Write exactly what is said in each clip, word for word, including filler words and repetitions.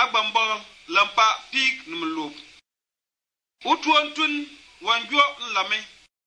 agbambol lampa pik numlup utuon tun wanjo nlame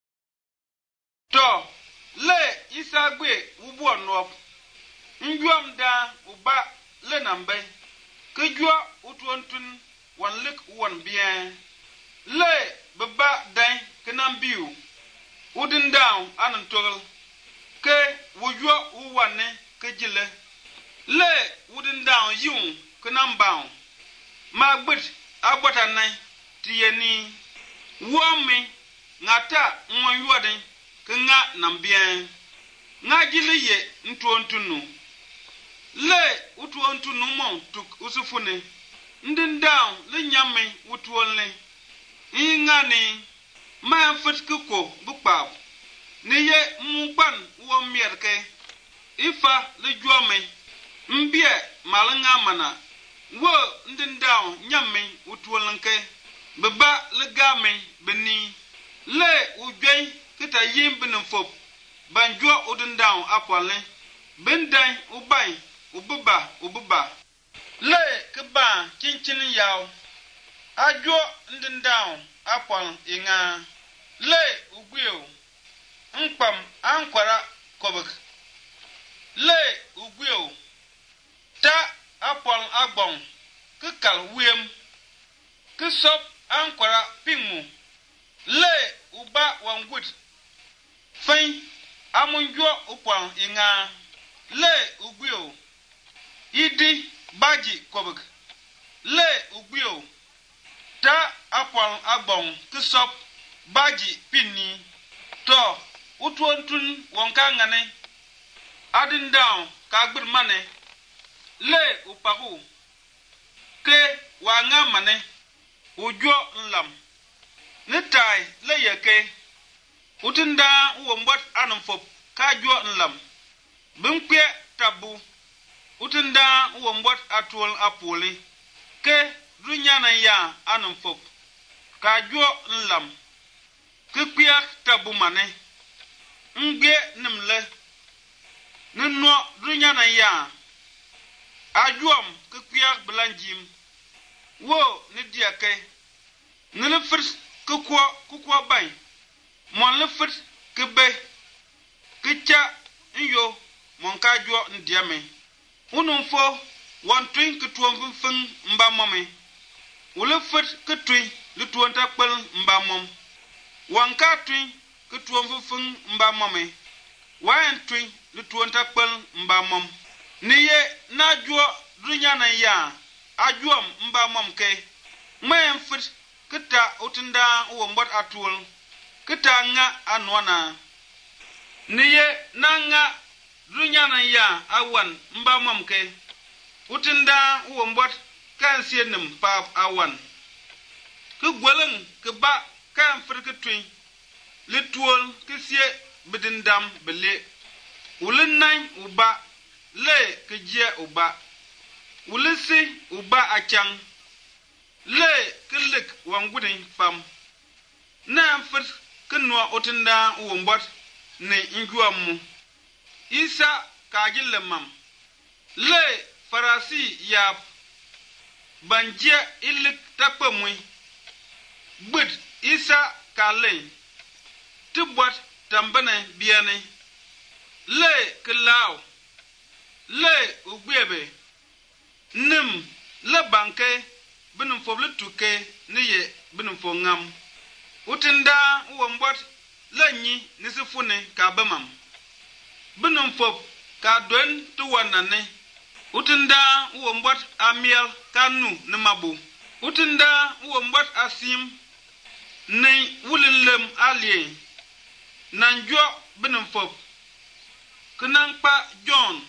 to le isagbe ubuon nop njom da uba le nambe kejua utuon tun wan lik wan bien le baba dai kenam biu udin down anan togel ke wujua uwane kejile le udin down yun kenam baun ma gbit agbata nai tiyeni womi ngata nwan yuadin kenga nambien nga jili ye ntuontunu le utuontunu mon tuk usufune ndin down le nyame utuonle ingani ma fitkuko bukpab ni ye mukpan wo mierke ifa le juame mbie malanga mana wo ndin down nyame utuolenke beba le game beni le ujwe kita yim benin fop banjo udin down apole bendan ubai ububa ububa le keba chinchin yaw ajo ndin down apol inga le ugweo nkpam ankwara kobek le ugweo ta apol agbon kekal wiem kesop ankwara pimu le uba wangud fain amunjo upon inga le ugweo idi baji kobek le ugweo ta apol agbon kesop baji pinni to utuontun wonka ngane adin down ka gbir mane le upaku ke wanga mane ujo nlam nitai le yeke utinda uwombot anumfop ka jo nlam binkwe tabu utinda uwombot atwol apoli ke runyana ya anumfop ka jo nlam kekwiak tabu mane nge nimle nno runyana ya ajuam kekwiak blanjim wo ni diake nile fir kukwa kukwa bay mon le fir kebe kicha nyo mon ka jo ndiame unun fo won twin kutwon fun mba momme wole fir kutwin le tuon ta pel mba mom wan ka twin kutwon fun mba momme wan twin le tuon ta pel mba mom niye na jo dunya na ya ajuam mba mom ke mayen fit kita utinda uwombot atul kita nga anwana niye nanga dunya na ya awan mba mom ke utinda uwombot kan sienim pap awan ku gwelen ke ba kan fit twin le tuol ke sie bidindam bele ulin nan uba le ke je uba ulisi uba achang le kilik wangudin fam na fit kinwa otinda uwombot ne injuamu isa kagille mam le farasi ya banje ilik takpamwi bud isa kale tibwat tambane biane le kilaw le ugbebe nim le banke binum foble tuke niye binum fo ngam utinda uwombot lanyi nisifune ka bamam binum fo ka don tuwanane utinda uwombot amiel kanu nimabu utinda uwombot asim ne wulilem alie nanjo binum fo kunangpa John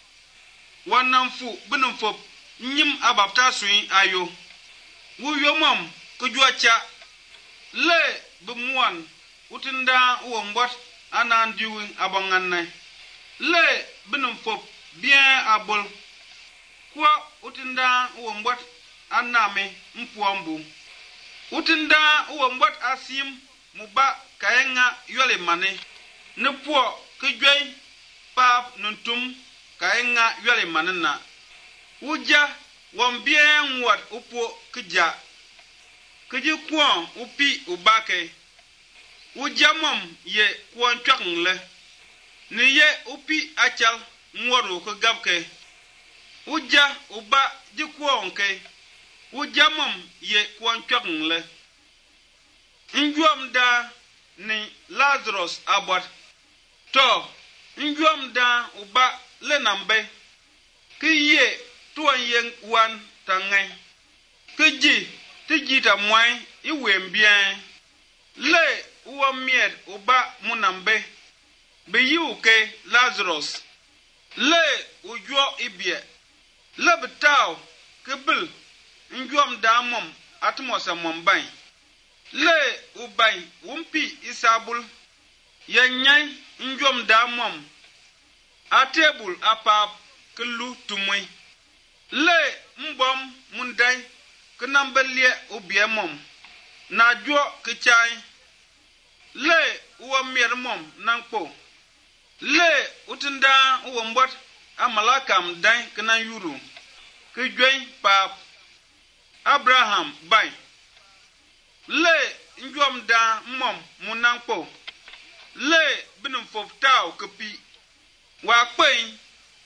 wanamfu binum fo nyim abapta suin ayo wu yomam kujuacha le bumuan utinda uwombot anan diwin abanganne le binum fop bien abol kwa utinda uwombot aname mpuambu utinda uwombot asim muba kaenga yole mane nepo kujwai pap nuntum kaenga yole manena uja won bien wat upo kja kji kwon upi ubake ujamom ye kwon chakle ni ye upi achal ngoro ko gabke uja uba ji kwon ke ujamom ye kwon chakle njom da ni Lazarus abot to njom da uba le nambe kiye tuan yen wan tangai kiji tiji ta mwai iwe mbien le uwa miet uba munambe be yuke Lazarus le ujo ibie le betaw kebil njom da mom atmosa mombai le ubai wumpi isabul yanyai njom da mom atebul apap kelu tumwe le mbom mundai knambelie ubie mom na jo kichai le uwa mier mom nankpo le utinda uwa mbot amalakam dai kna yuru kijwen pap Abraham bai le njom da mom munankpo le binum foftaw kepi wa kwen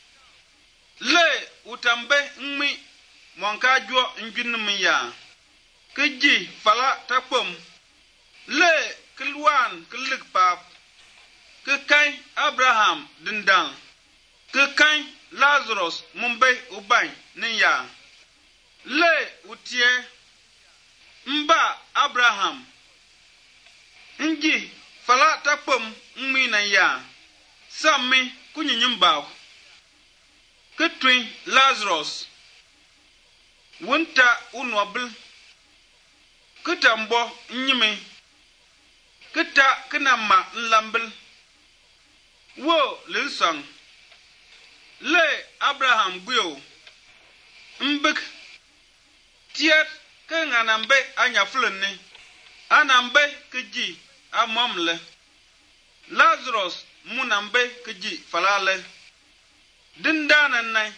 le utambe ngmi monka jo njunum ya kiji fala takpom le kilwan kilik pap kekai Abraham dindan kekai Lazarus mumbai ubai niya le utie mba Abraham nji fala takpom ngmi na ya sami kunyinyimba ketwin Lazarus wunta unwabil ketambo nyime keta kenama nlambil wo linsang le Abraham gwio mbek tiet kenganambe anyaflenne anambe keji amamle Lazarus munambe keji falale dindana nai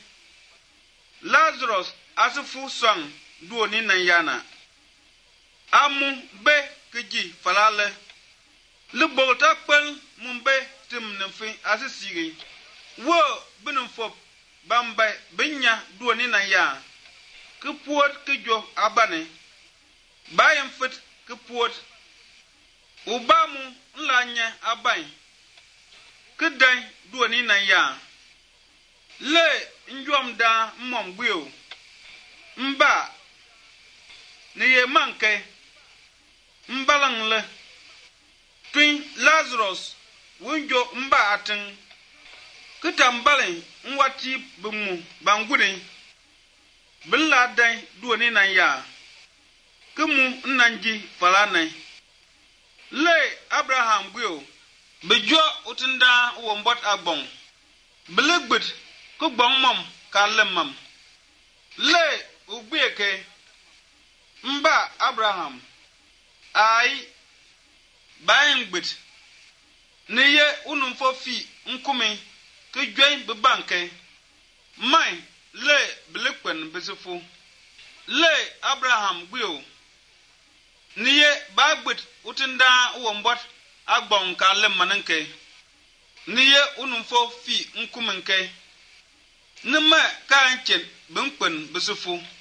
Lazarus asifu sang duoni na yana amu be keji falale le bolta pel mumbe timnfi asisiri wo binum fop bamba binya duoni na ya ke puot ke jo abane bayam fit ke puot ubamu nlanya abai ke dai duoni na ya le njom da mom gbio mba ne ye manke mbalang le twin Lazarus wunjo mba atin kitambale nwati bumu bangure billa dai duoni na ya kemu nnanji falane le Abraham gbio bejo utinda wombot agbon belegbet ko gbon mom ka lemam le ugbeke mba Abraham ai bayengbet niye unumfo fi nkumi ke dwen be banke mai le belekwen besefu le Abraham gbio niye bagbet utinda wombot agbon ka lemananke niye unumfo fi nkumi nke nima ka anchen benkwen besefu